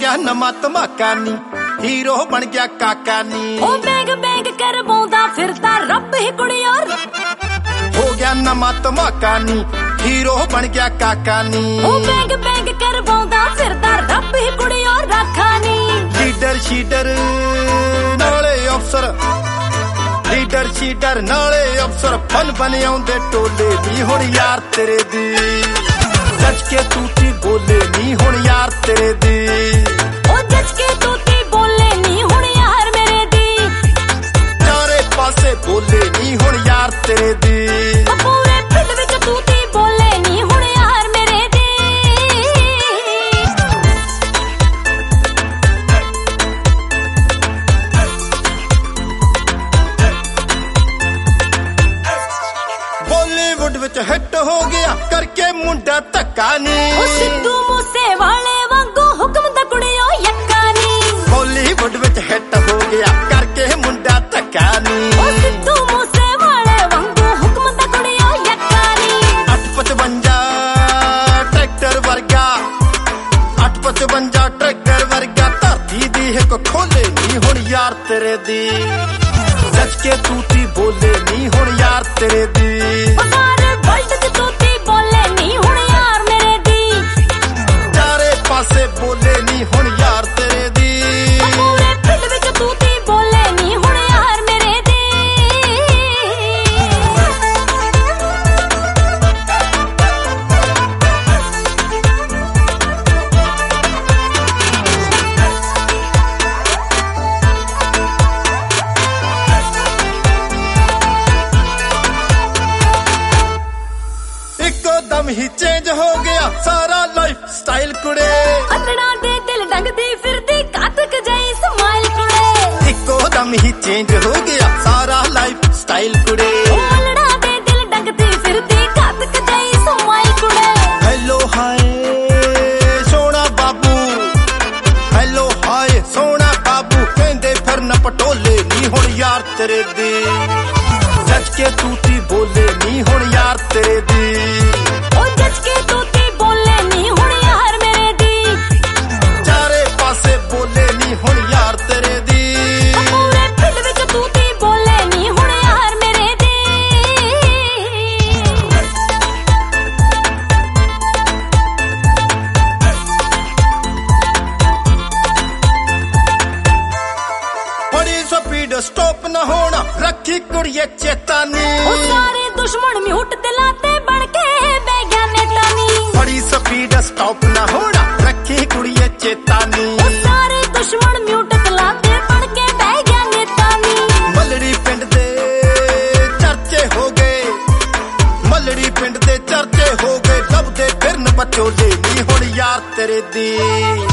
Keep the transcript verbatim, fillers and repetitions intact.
ਗਿਆ ਨਵਾਂ ਧਮਾਕਾ ਨੀ, ਹੀਰੋ ਬਣ ਗਿਆ ਕਾਕਾ ਨੀ। ਉਹ ਬੈਂਗ ਬੈਂਗ ਕਰਵਾਉਂਦਾ ਫਿਰਦਾ ਰੱਬ ਹੀ ਕੁੜੀਓ। ਹੋ ਗਿਆ ਨਵਾਂ ਧਮਾਕਾ ਨੀ, ਹੀਰੋ ਬਣ ਗਿਆ ਕਾਕਾ ਨੀ। ਉਹ ਬੈਂਗ ਬੈਂਗ ਕਰਵਾਉਂਦਾ ਫਿਰਦਾ ਰੱਬ ਹੀ ਕੁੜੀਓ ਰਾਖਾ ਨੀ। ਲੀਡਰ ਸ਼ੀਡਰ ਨਾਲੇ ਅਫਸਰ, ਲੀਡਰ ਸ਼ੀਡਰ ਨਾਲੇ ਅਫਸਰ ਬਨ ਬਨ ਆਉਂਦੇ ਟੋਲੇ ਨੀ। ਹੁਣ ਯਾਰ ਤੇਰੇ ਦੀ ਜੱਜ ਕੇ ਤੂਤੀ ਬੋਲੇ ਨੀ, ਹੁਣ ਯਾਰ ਤੇਰੇ ਦੀ। ਉਹ ਜੱਜ ਕੇ ਤੂਤੀ ਬੋਲੇ ਨੀ, ਹੁਣ ਯਾਰ ਮੇਰੇ ਦੀ। ਚਾਰੇ ਪਾਸੇ ਬੋਲੇ ਨੀ, ਹੁਣ ਯਾਰ ਤੇਰੇ ਦੀ। ਪੂਰੇ ਪਿੰਡ ਵਿੱਚ ਤੂਤੀ ਬੋਲੇ ਨੀ, ਹੁਣ ਯਾਰ ਮੇਰੇ ਦੀ। ਬਾਲੀਵੁੱਡ ਵਿੱਚ ਹਿੱਟ ਹੋ ਗਿਆ ਕਰਕੇ ਮੁੰਡਾ ਧੱਕਾ ਨੀ। ਉਹ ਸਿੱਧੂ ਮੂਸੇ ਵਾਲੇ ਵਾਂਗੂ ਹੁਕਮ ਦਾ ਕੁੜੀਓ ਯੱਕਾ ਨੀ। ਬਾਲੀਵੁੱਡ ਵਿੱਚ ਹਿੱਟ ਹੋ ਗਿਆ ਕਰਕੇ ਮੁੰਡਾ ਧੱਕਾ ਨੀ। ਉਹ ਸਿੱਧੂ ਮੂਸੇ ਵਾਲੇ ਵਾਂਗੂ ਹੁਕਮ ਦਾ ਕੁੜੀਓ ਯੱਕਾ ਨੀ। ਅੱਠ ਪਚਵੰਜਾ ਟਰੈਕਟਰ ਵਰਗਾ, ਅੱਠ ਪਚਵੰਜਾ ਟਰੈਕਟਰ ਵਰਗਾ ਧਰਤੀ ਦੀ ਇੱਕ ਖੋਲੇ ਨੀ, ਹੁਣ ਯਾਰ ਤੇਰੇ ਦੀ। ਜੱਜ ਕੇ ਤੂਤੀ ਬੋਲੇ ਨੀ, ਹੁਣ ਯਾਰ ਤੇਰੇ ਦੀ। ਸਾਰੇ ਵਰਲਡ ਚ ਤੂਤੀ ਬੋਲੇ ਨੀ, ਹੁਣ ਯਾਰ ਮੇਰੇ ਦੀ। ਚਾਰੇ ਪਾਸੇ ਬੋਲੇ ਨੀ, ਹੁਣ ਯਾਰ ਤੇਰੇ ਦੀ। ਪੂਰੇ ਪਿੰਡ ਵਿੱਚ ਤੂਤੀ ਬੋਲੇ ਨੀ, ਹੁਣ ਯਾਰ ਮੇਰੇ ਦੀ। ਇੱਕੋਦਮ ਹੀ ਚੇਂਜ ਹੋ ਗਿਆ ਸਾਰਾ ਲਾਈਫ ਸਟਾਈਲ ਕੁੜੇ। ਅਲੜਾਂ ਦੇ ਦਿਲ ਡੰਗਦੀ ਫਿਰਦੀ ਕਾਤਕ ਜਈ ਸਮਾਈਲ ਕੁੜੇ। ਇੱਕੋਦਮ ਹੀ ਚੇਂਜ ਹੋ ਗਿਆ ਸਾਰਾ ਲਾਈਫ ਸਟਾਈਲ ਕੁੜੇ। ਅਲੜਾਂ ਦੇ ਦਿਲ ਡੰਗਦੀ ਫਿਰਦੀ ਕਾਤਕ ਜਈ ਸਮਾਈਲ ਕੁੜੇ। ਹੈਲੋ ਹਾਏ ਸੋਹਣਾ ਬਾਬੂ, ਹੈਲੋ ਹਾਏ ਸੋਹਣਾ ਬਾਬੂ ਕਹਿੰਦੇ ਫਿਰਨ ਪਟੋਲੇ ਨੀ, ਹੁਣ ਯਾਰ ਤੇਰੇ ਦੀ। ਜੱਜ ਕੇ ਤੂਤੀ ਬੋਲੇ ਨੀ, ਹੁਣ ਯਾਰ ਤੇਰੇ ਦੀ। ਉਹ ਜੱਜ ਕੇ ਤੂਤੀ ਬੋਲੇ ਨੀ, ਹੁਣ ਯਾਰ ਮੇਰੇ ਦੀ। ਚਾਰੇ ਪਾਸੇ ਬੋਲੇ ਨੀ, ਹੁਣ ਯਾਰ ਤੇਰੇ ਦੀ। ਪੂਰੇ ਪਿੰਡ ਵਿੱਚ ਤੂਤੀ ਬੋਲੇ ਨੀ, ਹੁਣ ਯਾਰ ਮੇਰੇ ਦੀ। ਬੜੀ ਸਪੀਡ ਸਟਾਪ ਨਾ ਹੋਣਾ ਰੱਖੀ ਕੁੜੀਏ ਚੇਤਾਨੀ। ਉਹ ਸਾਰੇ ਦੁਸ਼ਮਣ ਮਿਊਟ ਦਿਲਾਂ ਤੇ ਬਣ ਕੇ ਬਹਿ ਗਿਆ ਨੇਤਾ ਨੀ। ਬੜੀ ਸਪੀਡ ਸਟਾਪ ਨਾ ਹੋਣਾ ਰੱਖੀ ਕੁੜੀਏ ਚੇਤਾਨੀ। ਉਹ ਸਾਰੇ ਦੁਸ਼ਮਣ ਮਿਊਟ ਦਿਲਾਂ ਤੇ ਬਣ ਕੇ ਬਹਿ ਗਿਆ ਨੇਤਾ ਨੀ। ਮੱਲੜੀ ਪਿੰਡ ਦੇ ਚਰਚੇ ਹੋ ਗਏ, ਮੱਲੜੀ ਪਿੰਡ ਦੇ ਚਰਚੇ ਹੋ ਗਏ। ਲੱਭਦੇ ਫਿਰਨ ਬਚੋਲੇ ਨੀ, ਹੁਣ ਯਾਰ ਤੇਰੇ ਦੀ।